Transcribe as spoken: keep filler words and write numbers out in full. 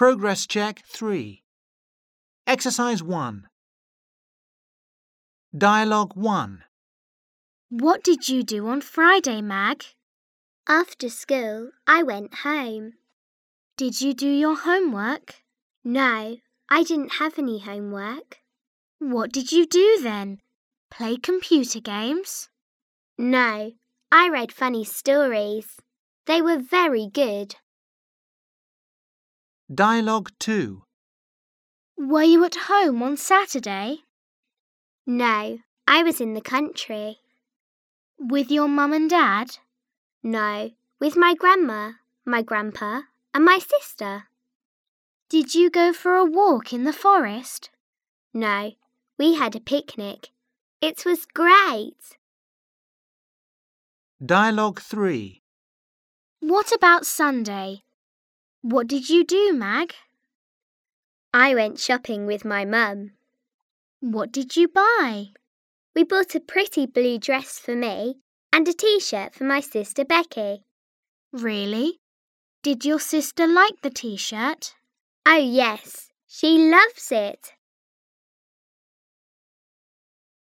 Progress Check three. Exercise one. Dialogue one. What did you do on Friday, Mag? After school, I went home. Did you do your homework? No, I didn't have any homework. What did you do then? Play computer games? No, I read funny stories. They were very good. Dialogue two. Were you at home on Saturday? No, I was in the country. With your mum and dad? No, with my grandma, my grandpa, and my sister. Did you go for a walk in the forest? No, we had a picnic. It was great. Dialogue three. What about Sunday? What did you do, Mag? I went shopping with my mum. What did you buy? We bought a pretty blue dress for me and a t-shirt for my sister Becky. Really? Did your sister like the t-shirt? Oh yes, she loves it.